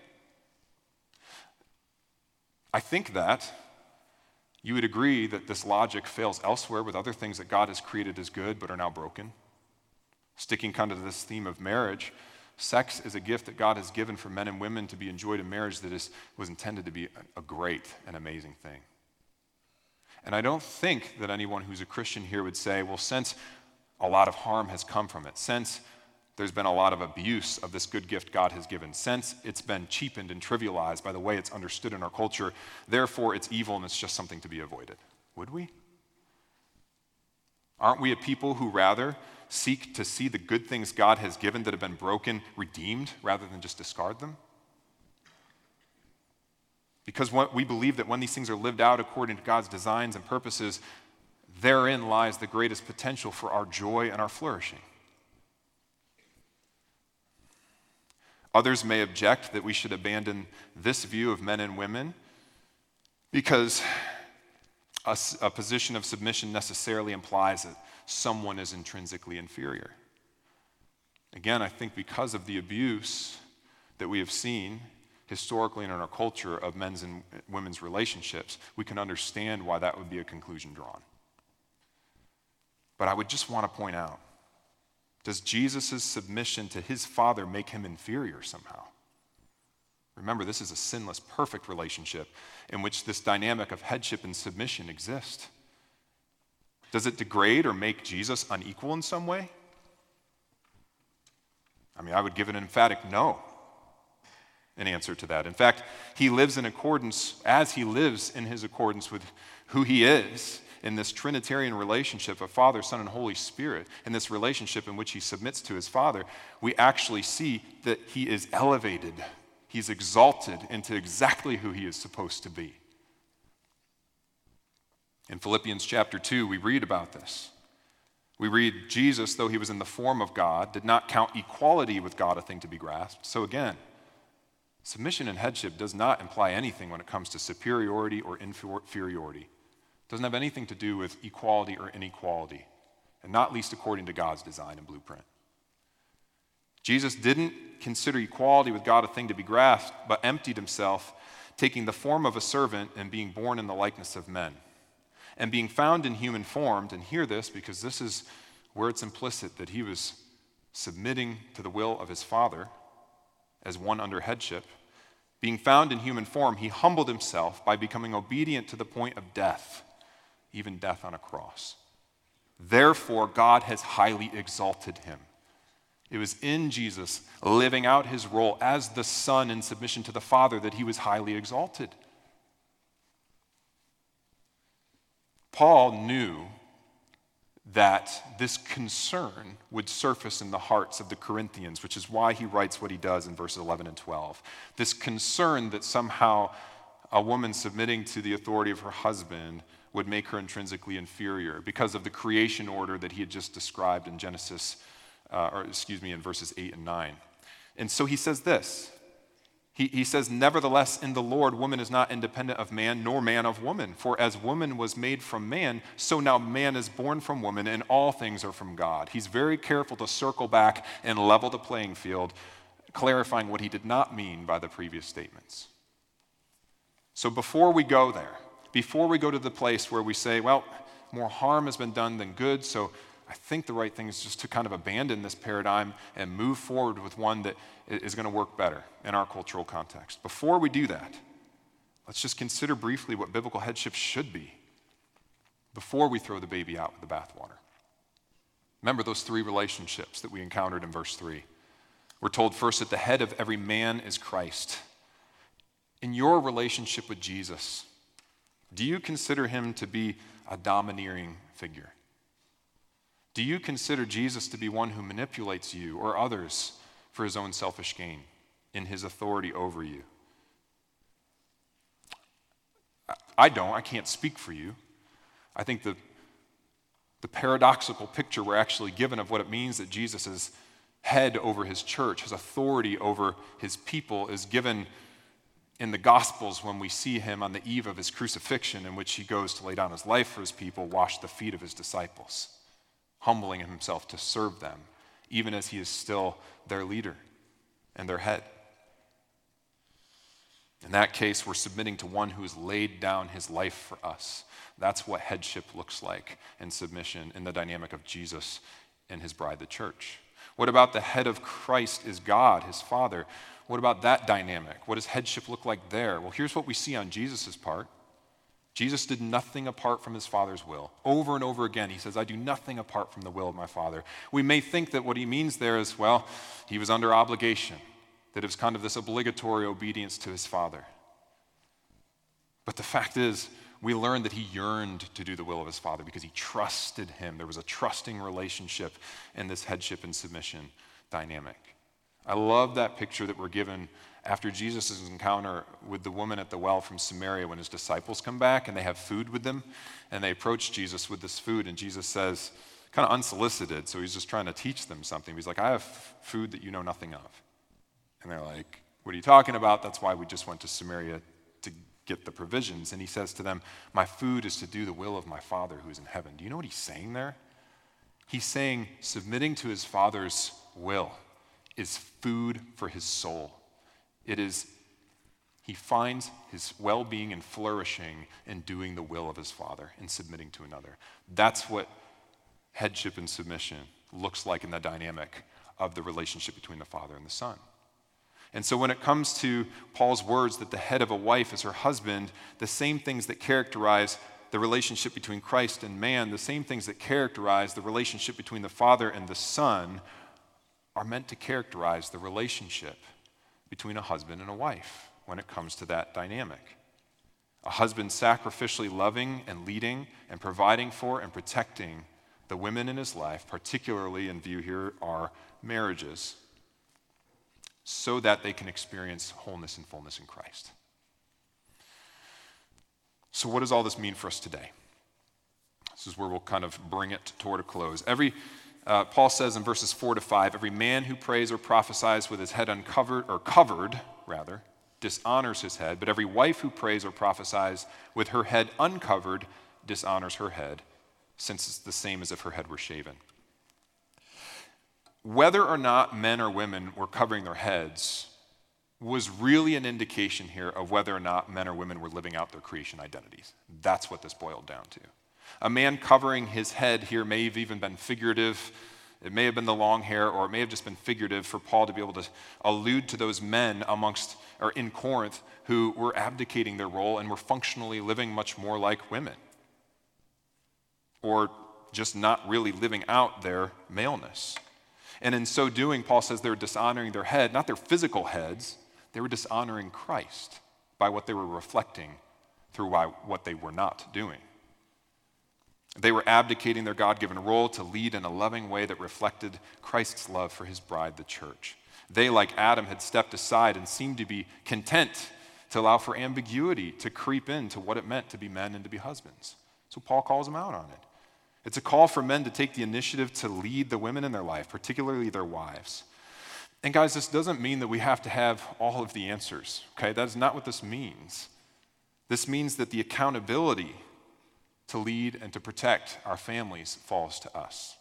I think that you would agree that this logic fails elsewhere with other things that God has created as good but are now broken. Sticking kind of to this theme of marriage, sex is a gift that God has given for men and women to be enjoyed in marriage that is, was intended to be a, a great and amazing thing. And I don't think that anyone who's a Christian here would say, well, since a lot of harm has come from it, since there's been a lot of abuse of this good gift God has given, since it's been cheapened and trivialized by the way it's understood in our culture, therefore it's evil and it's just something to be avoided. Would we? Aren't we a people who rather seek to see the good things God has given that have been broken redeemed rather than just discard them? Because what we believe that when these things are lived out according to God's designs and purposes, therein lies the greatest potential for our joy and our flourishing. Others may object that we should abandon this view of men and women because a, a position of submission necessarily implies that someone is intrinsically inferior. Again, I think because of the abuse that we have seen historically and in our culture of men's and women's relationships, we can understand why that would be a conclusion drawn. But I would just want to point out, does Jesus' submission to his Father make him inferior somehow? Remember, this is a sinless, perfect relationship in which this dynamic of headship and submission exist. Does it degrade or make Jesus unequal in some way? I mean, I would give an emphatic no in answer to that. In fact, he lives in accordance, as he lives in his accordance with who he is, in this Trinitarian relationship of Father, Son, and Holy Spirit, in this relationship in which he submits to his Father, we actually see that he is elevated. He's exalted into exactly who he is supposed to be. In Philippians chapter two, we read about this. We read, Jesus, though he was in the form of God, did not count equality with God a thing to be grasped. So again, submission and headship does not imply anything when it comes to superiority or inferiority. It doesn't have anything to do with equality or inequality, and not least according to God's design and blueprint. Jesus didn't consider equality with God a thing to be grasped, but emptied himself, taking the form of a servant and being born in the likeness of men. And being found in human form, and hear this because this is where it's implicit that he was submitting to the will of his Father as one under headship. Being found in human form, he humbled himself by becoming obedient to the point of death, even death on a cross. Therefore, God has highly exalted him. It was in Jesus living out his role as the Son in submission to the Father that he was highly exalted. Paul knew that this concern would surface in the hearts of the Corinthians, which is why he writes what he does in verses eleven and twelve. This concern that somehow a woman submitting to the authority of her husband would make her intrinsically inferior because of the creation order that he had just described in Genesis, uh, or excuse me, in verses eight and nine. And so he says this. He, he says, nevertheless, in the Lord, woman is not independent of man, nor man of woman. For as woman was made from man, so now man is born from woman, and all things are from God. He's very careful to circle back and level the playing field, clarifying what he did not mean by the previous statements. So before we go there, before we go to the place where we say, well, more harm has been done than good, so I think the right thing is just to kind of abandon this paradigm and move forward with one that is going to work better in our cultural context. Before we do that, let's just consider briefly what biblical headship should be before we throw the baby out with the bathwater. Remember those three relationships that we encountered in verse three. We're told first that the head of every man is Christ. In your relationship with Jesus, do you consider him to be a domineering figure? Do you consider Jesus to be one who manipulates you or others for his own selfish gain in his authority over you? I don't. I can't speak for you. I think the, the paradoxical picture we're actually given of what it means that Jesus is head over his church, his authority over his people, is given in the Gospels when we see him on the eve of his crucifixion, in which he goes to lay down his life for his people, wash the feet of his disciples, humbling himself to serve them, even as he is still their leader and their head. In that case, we're submitting to one who has laid down his life for us. That's what headship looks like in submission in the dynamic of Jesus and his bride, the church. What about the head of Christ is God, his Father? What about that dynamic? What does headship look like there? Well, here's what we see on Jesus' part. Jesus did nothing apart from his Father's will. Over and over again, he says, I do nothing apart from the will of my Father. We may think that what he means there is, well, he was under obligation, that it was kind of this obligatory obedience to his Father. But the fact is, we learn that he yearned to do the will of his Father because he trusted him. There was a trusting relationship in this headship and submission dynamic. I love that picture that we're given after Jesus' encounter with the woman at the well from Samaria, when his disciples come back and they have food with them, and they approach Jesus with this food, and Jesus says, kind of unsolicited, so he's just trying to teach them something. He's like, I have food that you know nothing of. And they're like, what are you talking about? That's why we just went to Samaria to get the provisions. And he says to them, my food is to do the will of my Father who is in heaven. Do you know what he's saying there? He's saying, submitting to his Father's will is food for his soul. It is, he finds his well-being and flourishing in doing the will of his Father and submitting to another. That's what headship and submission looks like in the dynamic of the relationship between the Father and the Son. And so when it comes to Paul's words that the head of a wife is her husband, the same things that characterize the relationship between Christ and man, the same things that characterize the relationship between the Father and the Son, are meant to characterize the relationship between a husband and a wife when it comes to that dynamic. A husband sacrificially loving and leading and providing for and protecting the women in his life, particularly in view here are marriages, so that they can experience wholeness and fullness in Christ. So what does all this mean for us today? This is where we'll kind of bring it toward a close. Every, uh, Paul says in verses four to five, every man who prays or prophesies with his head uncovered, or covered, rather, dishonors his head, but every wife who prays or prophesies with her head uncovered dishonors her head, since it's the same as if her head were shaven. Whether or not men or women were covering their heads was really an indication here of whether or not men or women were living out their creation identities. That's what this boiled down to. A man covering his head here may have even been figurative. It may have been the long hair, or it may have just been figurative for Paul to be able to allude to those men amongst, or in Corinth, who were abdicating their role and were functionally living much more like women, or just not really living out their maleness. And in so doing, Paul says they were dishonoring their head, not their physical heads. They were dishonoring Christ by what they were reflecting through why, what they were not doing. They were abdicating their God-given role to lead in a loving way that reflected Christ's love for his bride, the church. They, like Adam, had stepped aside and seemed to be content to allow for ambiguity to creep into what it meant to be men and to be husbands. So Paul calls them out on it. It's a call for men to take the initiative to lead the women in their life, particularly their wives. And guys, this doesn't mean that we have to have all of the answers, okay? That is not what this means. This means that the accountability to lead and to protect our families falls to us.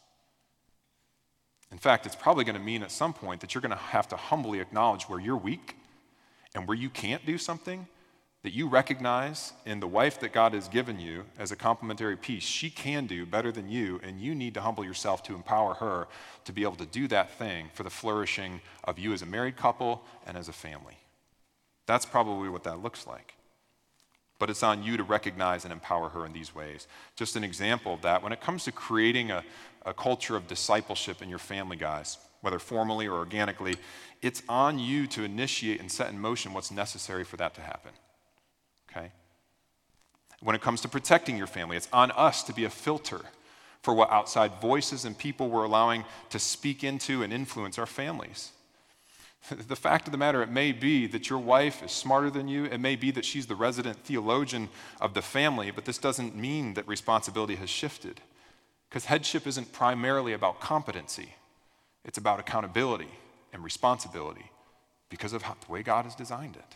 In fact, it's probably going to mean at some point that you're going to have to humbly acknowledge where you're weak and where you can't do something, that you recognize in the wife that God has given you as a complementary piece. She can do better than you, and you need to humble yourself to empower her to be able to do that thing for the flourishing of you as a married couple and as a family. That's probably what that looks like. But it's on you to recognize and empower her in these ways. Just an example of that, when it comes to creating a, a culture of discipleship in your family, guys, whether formally or organically, it's on you to initiate and set in motion what's necessary for that to happen. Okay? When it comes to protecting your family, it's on us to be a filter for what outside voices and people we're allowing to speak into and influence our families. The fact of the matter, it may be that your wife is smarter than you. It may be that she's the resident theologian of the family, but this doesn't mean that responsibility has shifted. Because headship isn't primarily about competency. It's about accountability and responsibility because of how, the way God has designed it.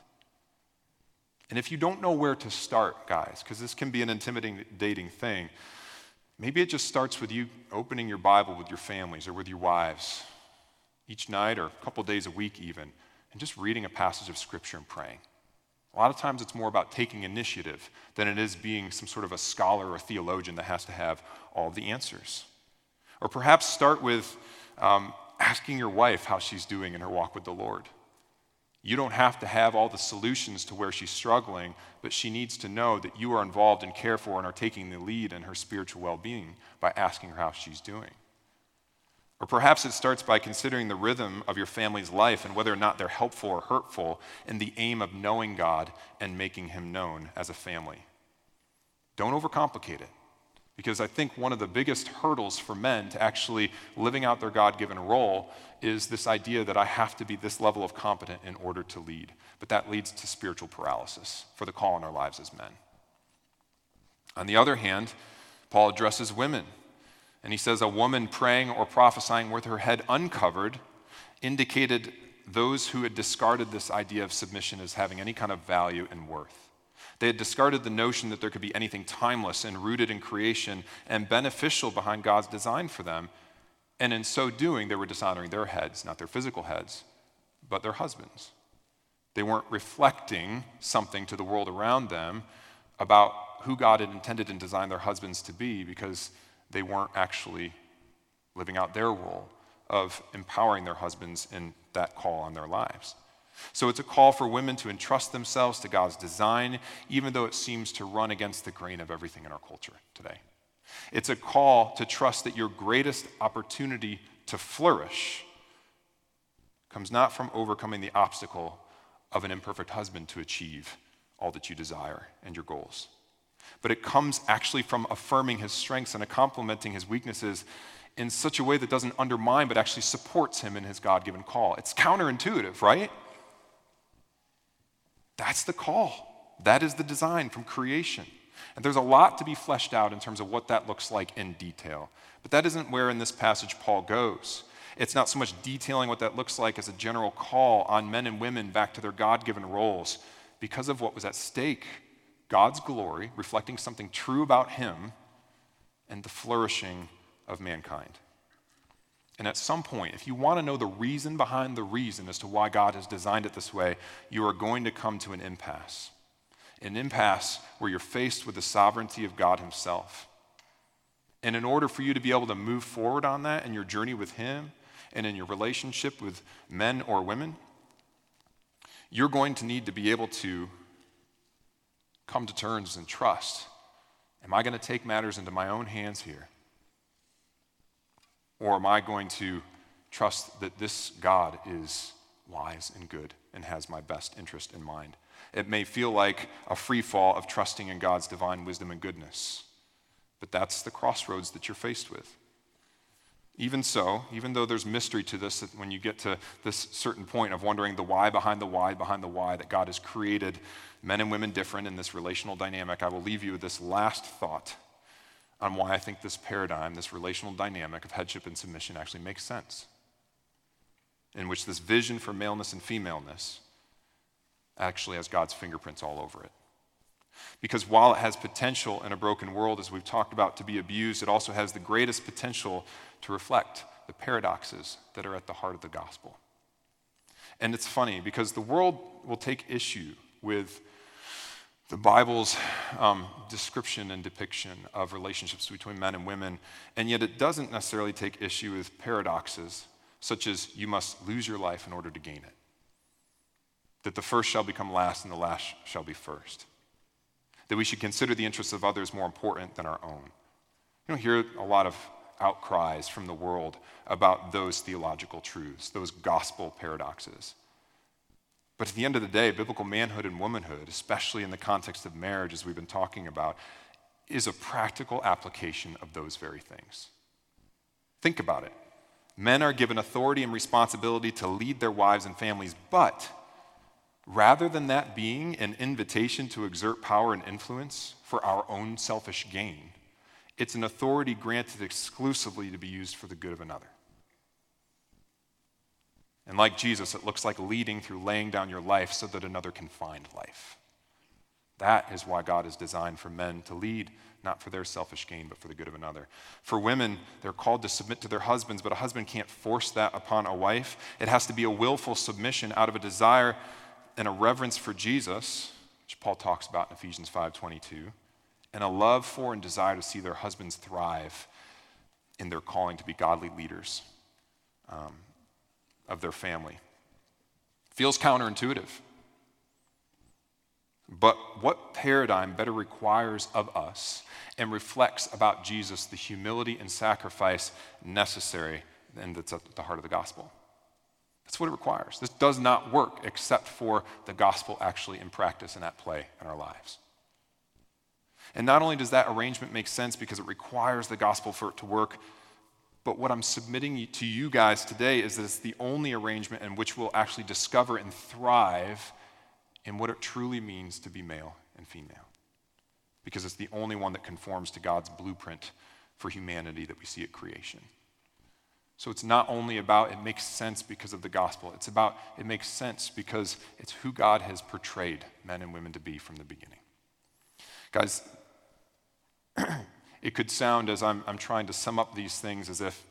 And if you don't know where to start, guys, because this can be an intimidating thing, maybe it just starts with you opening your Bible with your families or with your wives each night or a couple days a week even, and just reading a passage of Scripture and praying. A lot of times it's more about taking initiative than it is being some sort of a scholar or theologian that has to have all the answers. Or perhaps start with um, asking your wife how she's doing in her walk with the Lord. You don't have to have all the solutions to where she's struggling, but she needs to know that you are involved and care for and are taking the lead in her spiritual well-being by asking her how she's doing. Or perhaps it starts by considering the rhythm of your family's life and whether or not they're helpful or hurtful in the aim of knowing God and making him known as a family. Don't overcomplicate it, because I think one of the biggest hurdles for men to actually living out their God-given role is this idea that I have to be this level of competent in order to lead. But that leads to spiritual paralysis for the call in our lives as men. On the other hand, Paul addresses women. And he says a woman praying or prophesying with her head uncovered indicated those who had discarded this idea of submission as having any kind of value and worth. They had discarded the notion that there could be anything timeless and rooted in creation and beneficial behind God's design for them. And in so doing, they were dishonoring their heads, not their physical heads, but their husbands. They weren't reflecting something to the world around them about who God had intended and designed their husbands to be, because they weren't actually living out their role of empowering their husbands in that call on their lives. So it's a call for women to entrust themselves to God's design, even though it seems to run against the grain of everything in our culture today. It's a call to trust that your greatest opportunity to flourish comes not from overcoming the obstacle of an imperfect husband to achieve all that you desire and your goals, but it comes actually from affirming his strengths and complementing his weaknesses in such a way that doesn't undermine but actually supports him in his God-given call. It's counterintuitive, right? That's the call. That is the design from creation. And there's a lot to be fleshed out in terms of what that looks like in detail. But that isn't where in this passage Paul goes. It's not so much detailing what that looks like as a general call on men and women back to their God-given roles because of what was at stake: God's glory, reflecting something true about him, and the flourishing of mankind. And at some point, if you want to know the reason behind the reason as to why God has designed it this way, you are going to come to an impasse. An impasse where you're faced with the sovereignty of God himself. And in order for you to be able to move forward on that in your journey with him and in your relationship with men or women, you're going to need to be able to come to terms and trust. Am I going to take matters into my own hands here? Or am I going to trust that this God is wise and good and has my best interest in mind? It may feel like a free fall of trusting in God's divine wisdom and goodness, but that's the crossroads that you're faced with. Even so, even though there's mystery to this, that when you get to this certain point of wondering the why behind the why behind the why, that God has created men and women different in this relational dynamic, I will leave you with this last thought on why I think this paradigm, this relational dynamic of headship and submission actually makes sense, in which this vision for maleness and femaleness actually has God's fingerprints all over it. Because while it has potential in a broken world, as we've talked about, to be abused, it also has the greatest potential to reflect the paradoxes that are at the heart of the gospel. And it's funny, because the world will take issue with the Bible's um, description and depiction of relationships between men and women, and yet it doesn't necessarily take issue with paradoxes, such as you must lose your life in order to gain it. That the first shall become last and the last shall be first. That we should consider the interests of others more important than our own. You don't hear a lot of outcries from the world about those theological truths, those gospel paradoxes. But at the end of the day, biblical manhood and womanhood, especially in the context of marriage, as we've been talking about, is a practical application of those very things. Think about it. Men are given authority and responsibility to lead their wives and families, but rather than that being an invitation to exert power and influence for our own selfish gain, it's an authority granted exclusively to be used for the good of another. And like Jesus, it looks like leading through laying down your life so that another can find life. That is why God has designed for men to lead, not for their selfish gain, but for the good of another. For women, they're called to submit to their husbands, but a husband can't force that upon a wife. It has to be a willful submission out of a desire and a reverence for Jesus, which Paul talks about in Ephesians five twenty-two, and a love for and desire to see their husbands thrive in their calling to be godly leaders um, of their family. Feels counterintuitive. But what paradigm better requires of us and reflects about Jesus the humility and sacrifice necessary, and that's at the heart of the gospel? That's what it requires. This does not work except for the gospel actually in practice and at play in our lives. And not only does that arrangement make sense because it requires the gospel for it to work, but what I'm submitting to you guys today is that it's the only arrangement in which we'll actually discover and thrive in what it truly means to be male and female. Because it's the only one that conforms to God's blueprint for humanity that we see at creation. So it's not only about it makes sense because of the gospel, it's about it makes sense because it's who God has portrayed men and women to be from the beginning. Guys, it could sound as I'm, I'm trying to sum up these things as if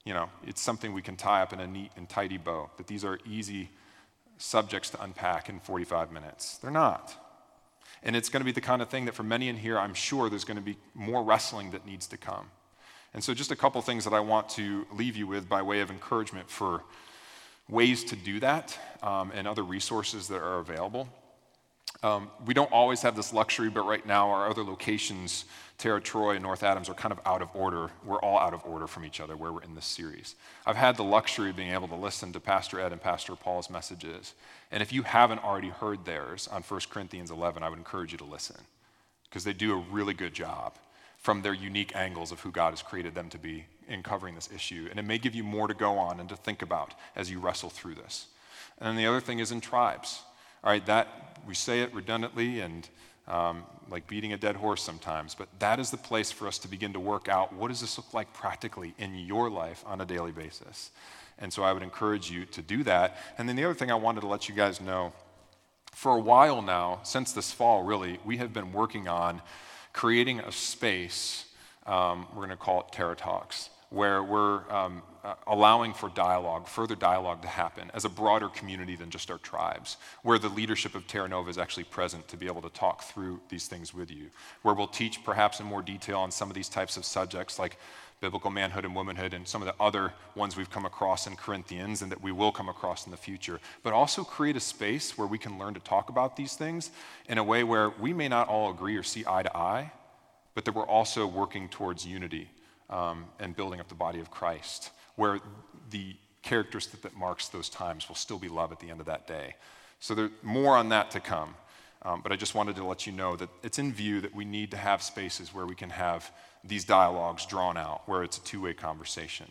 you know, it's something we can tie up in a neat and tidy bow, that these are easy subjects to unpack in forty-five minutes. They're not. And it's going to be the kind of thing that for many in here, I'm sure there's going to be more wrestling that needs to come. And so just a couple things that I want to leave you with by way of encouragement for ways to do that um, and other resources that are available. Um, we don't always have this luxury, but right now our other locations, Terra Troy and North Adams, are kind of out of order. We're all out of order from each other where we're in this series. I've had the luxury of being able to listen to Pastor Ed and Pastor Paul's messages. And if you haven't already heard theirs on First Corinthians eleven, I would encourage you to listen, because they do a really good job from their unique angles of who God has created them to be in covering this issue. And it may give you more to go on and to think about as you wrestle through this. And then the other thing is in tribes. All right, that, we say it redundantly and um, like beating a dead horse sometimes, but that is the place for us to begin to work out what does this look like practically in your life on a daily basis. And so I would encourage you to do that. And then the other thing I wanted to let you guys know, for a while now, since this fall really, we have been working on creating a space, um, we're going to call it Terra Talks, where we're um, uh, allowing for dialogue, further dialogue to happen as a broader community than just our tribes, where the leadership of Terra Nova is actually present to be able to talk through these things with you, where we'll teach perhaps in more detail on some of these types of subjects like biblical manhood and womanhood and some of the other ones we've come across in Corinthians and that we will come across in the future, but also create a space where we can learn to talk about these things in a way where we may not all agree or see eye to eye, but that we're also working towards unity um, and building up the body of Christ, where the characteristic that marks those times will still be love at the end of that day. So there's more on that to come, um, but I just wanted to let you know that it's in view that we need to have spaces where we can have these dialogues drawn out, where it's a two-way conversation.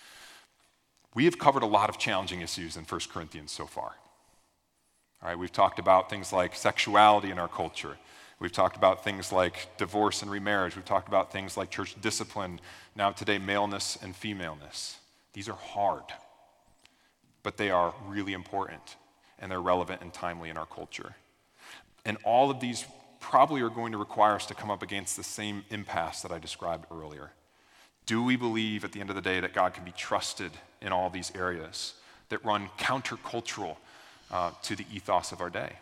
We have covered a lot of challenging issues in First Corinthians so far. All right, we've talked about things like sexuality in our culture. We've talked about things like divorce and remarriage. We've talked about things like church discipline, now today maleness and femaleness. These are hard, but they are really important, and they're relevant and timely in our culture. And all of these probably are going to require us to come up against the same impasse that I described earlier. Do we believe at the end of the day that God can be trusted in all these areas that run countercultural uh, to the ethos of our day?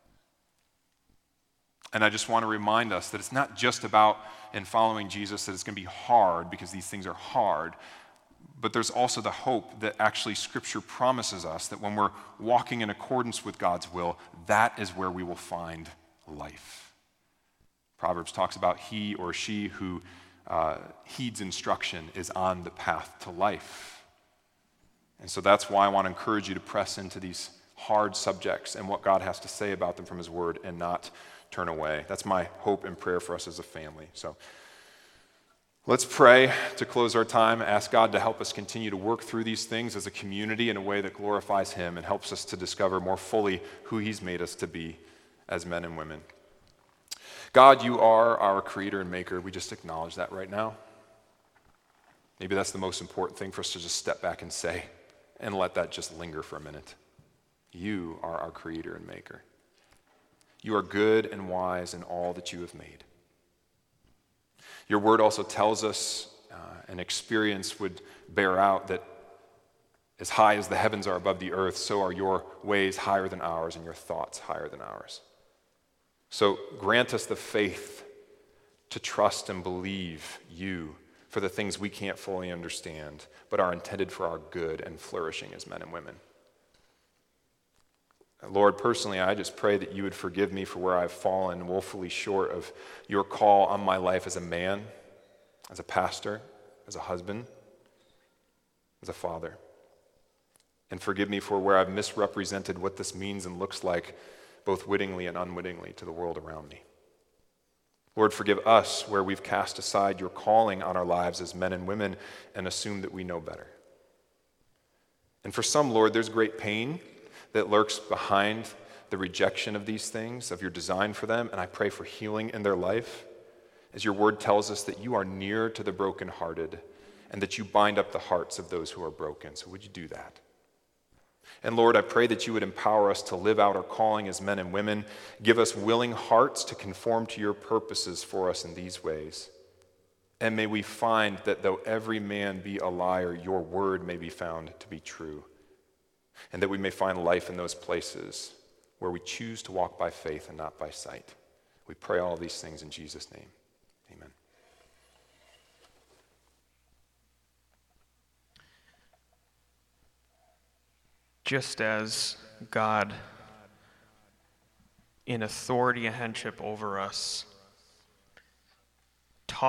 And I just want to remind us that it's not just about in following Jesus that it's going to be hard because these things are hard, but there's also the hope that actually Scripture promises us that when we're walking in accordance with God's will, that is where we will find life. Proverbs talks about he or she who uh, heeds instruction is on the path to life. And so that's why I want to encourage you to press into these hard subjects and what God has to say about them from his word and not turn away. That's my hope and prayer for us as a family. So let's pray to close our time. Ask God to help us continue to work through these things as a community in a way that glorifies him and helps us to discover more fully who he's made us to be as men and women. God, you are our creator and maker. We just acknowledge that right now. Maybe that's the most important thing for us to just step back and say and let that just linger for a minute. You are our creator and maker. You are good and wise in all that you have made. Your word also tells us, uh, and experience would bear out, that as high as the heavens are above the earth, so are your ways higher than ours and your thoughts higher than ours. So grant us the faith to trust and believe you for the things we can't fully understand, but are intended for our good and flourishing as men and women. Lord, personally, I just pray that you would forgive me for where I've fallen woefully short of your call on my life as a man, as a pastor, as a husband, as a father. And forgive me for where I've misrepresented what this means and looks like, both wittingly and unwittingly, to the world around me. Lord, forgive us where we've cast aside your calling on our lives as men and women and assumed that we know better. And for some, Lord, there's great pain that lurks behind the rejection of these things, of your design for them, and I pray for healing in their life, as your word tells us that you are near to the brokenhearted and that you bind up the hearts of those who are broken. So would you do that? And Lord, I pray that you would empower us to live out our calling as men and women. Give us willing hearts to conform to your purposes for us in these ways. And may we find that though every man be a liar, your word may be found to be true. And that we may find life in those places where we choose to walk by faith and not by sight. We pray all these things in Jesus' name. Amen. Just as God, in authority and headship over us,